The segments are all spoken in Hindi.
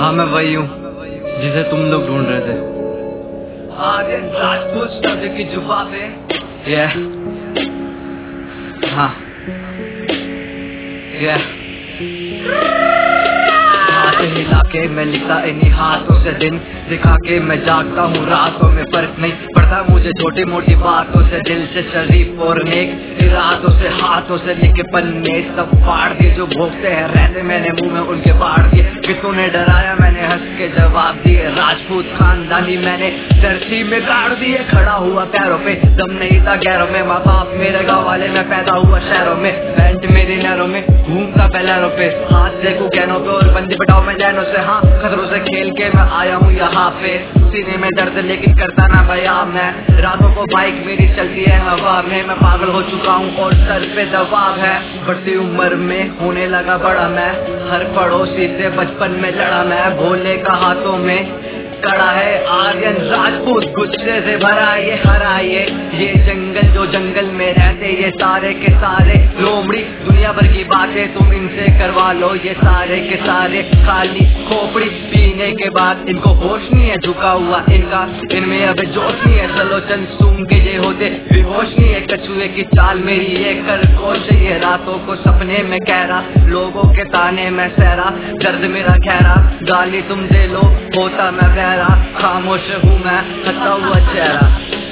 हाँ मैं वही हूँ जिसे तुम लोग ढूंढ रहे थे। आर्यन राजपूत शब्द की जुबां पे हाँ हाथ हिला के मैं लिखता इन्हीं हाथों से दिन दिखा के मैं जागता हूँ रातों में। फर्क नहीं पड़ता मुझे छोटी मोटी बातों से, दिल से शरीफ और नेक इरादों से, हाथों से लिखे पन्ने सब फाड़ दिए। जो भोगते हैं रहते मैंने मुंह में उनके बाढ़ दिए। किसों ने डराया मैंने हंस के जवाब दिए। राजपूत खानदानी मैंने धरती में गाड़ दिए। खड़ा हुआ पैरों पे दम नहीं था गैरों में। माँ बाप मेरे गाँव वाले मैं पैदा हुआ शहरों में। पैंट मेरी नहरों में घूमता पैरों पे। हाथ देखूं कहनों पे और बंदी बटाओ मैं जैनों से। हाँ खतरों से खेल के मैं आया हूँ यहाँ पे। सीने में दर्द लेकिन करता ना भया मैं। रातों को बाइक मेरी चलती है हवा में। मैं पागल हो चुका हूँ और सर पे दबाव है। बढ़ती उम्र में होने लगा बड़ा मैं। हर पड़ोसी से बचपन में लड़ा मैं। भोले का हाथों में कड़ा है आर्यन राजपूत गुस्से से भरा ये हरा ये जंगल जो जंगल में रहते ये सारे के सारे लोमड़ी। दुनिया भर की बातें तुम इनसे करवा लो। ये सारे के सारे खाली खोपड़ी पीने के बाद इनको होश नहीं है झुका हुआ इनका। इनमें अब जोश नहीं है चलो चंद सूंघ के ये होते बेहोश नहीं है। कछुए की चाल मेरी ये कर कोश ये रातों को सपने में कह रहा। लोगों के ताने में सहरा दर्द मेरा गहरा। गाली तुम दे लो होता मैं खामोश हूँ मैं हंसा हुआ चेहरा।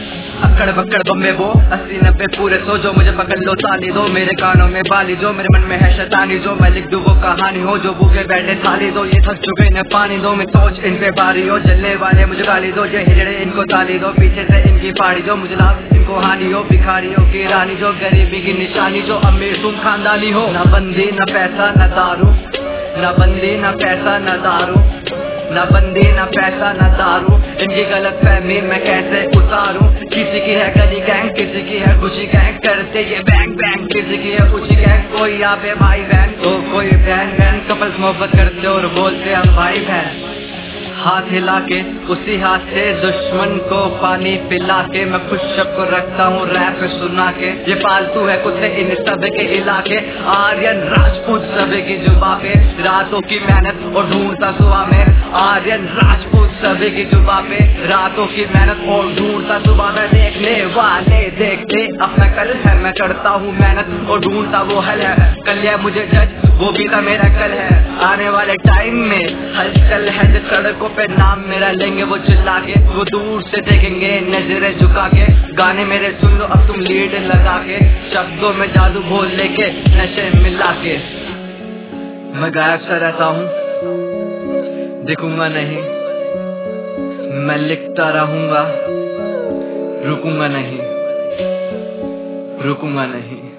अकड़ बकड़ बम्बे वो 80-90 पूरे सो जो मुझे पकड़ लो ताली दो। मेरे कानों में बाली जो मेरे मन में है शैतानी जो मैं लिख दूं वो कहानी हो। जो भूखे बैठे थाली दो ये थक चुके न पानी दो। मैं सोच इन पे भारी हो जलने वाले मुझे गाली दो। ये हिजड़े इनको ताली दो पीछे से इनकी फाड़ी जो मुझे लाभ इनको हानि हो। भिखारियों की रानी जो गरीबी की निशानी जो अमीर तुम खानदानी हो। न बंदी न पैसा न दारू न बंदी न पैसा न दारू न बंदी न पैसा न दारू। इनकी गलत फहमी मैं कैसे उतारूं। किसी की है गली गैंग किसी की है खुशी गैंग करते ये बैंग बैंग। किसी की है खुशी गैंग कोई यहाँ पे भाई बहन तो कोई बहन बहन। कपल्स मोहब्बत करते और बोलते हम भाई बहन। हाथ हिला के उसी हाथ से दुश्मन को पानी पिला के मैं खुश सबको रखता हूँ रैप सुना के। ये पालतू है कुत्ते इन सब के इलाके। आर्यन राजपूत सभी की जुबां पे रातों की मेहनत और ढूंढता सुबह में। आर्यन राजपूत सभी की जुबां पे रातों की मेहनत और ढूंढता सुबह में। देखने वाले देखते अपना कल है मैं करता हूँ मेहनत और ढूंढता वो हल है। कल है मुझे जज वो भी था मेरा कल है। आने वाले टाइम में हलचल है जो सड़कों पे नाम मेरा लेंगे वो चिल्ला के। वो दूर से देखेंगे नजरें झुका के। गाने मेरे सुन लो अब तुम लीड लगा के। शब्दों में जादू घोल लेके नशे मिला के। मैं गायब सा रहता हूँ दिखूंगा नहीं। मैं लिखता रहूंगा रुकूंगा नहीं रुकूंगा नहीं।